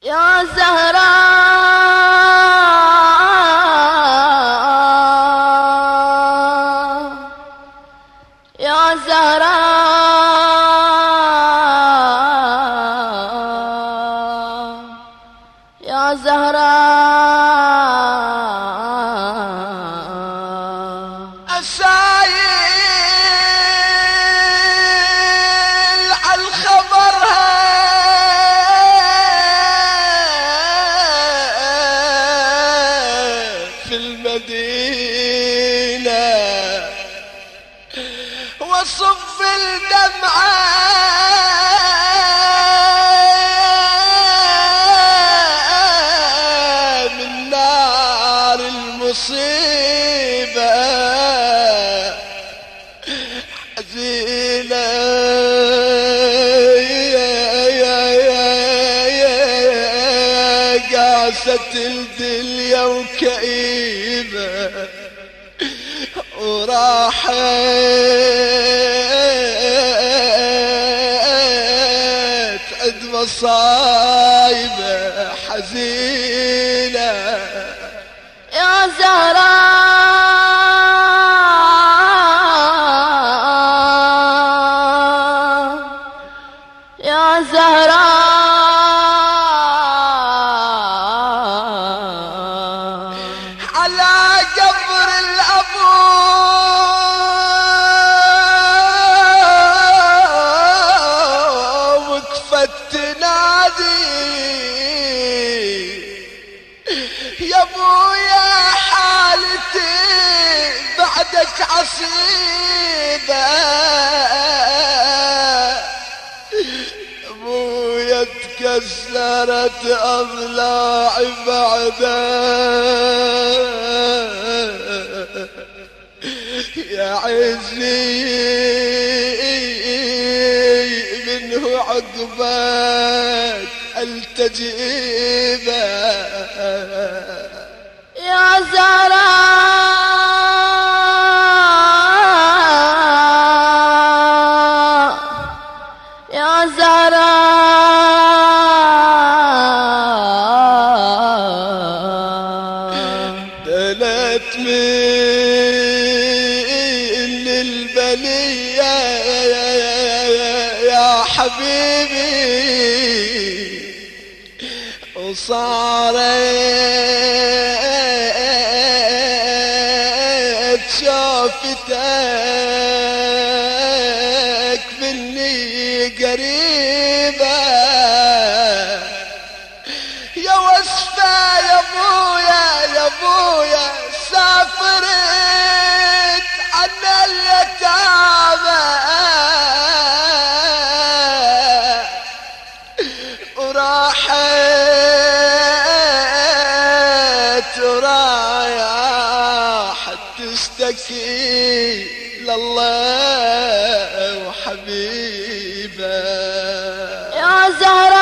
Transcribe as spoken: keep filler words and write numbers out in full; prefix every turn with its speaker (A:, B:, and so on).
A: يا زهراء يا زهراء يا زهراء
B: أسايل عالخبر في المدينة وصف الدمعة من نار المصيبة حزينة قاست الدنيا وكئيبة وراحت عد مصايبة حزينة
A: يا زهراء يا زهراء
B: على قبر الأبو وقفت تنادي يا ابويا حالتي بعدك عصيبة ابويا تكسرت اضلاعي بعدك يا عزي منه عقبك التجيبه
A: يا زهراء يا زهراء
B: دلت من البلية يا حبيبي وصارت شوفتك مني قريبة يا وصفة يا ابويا يا ابويا سافرت عنا اليتامى وراحت ورايحت تشتكي لله وحبيبه
A: يا زهراء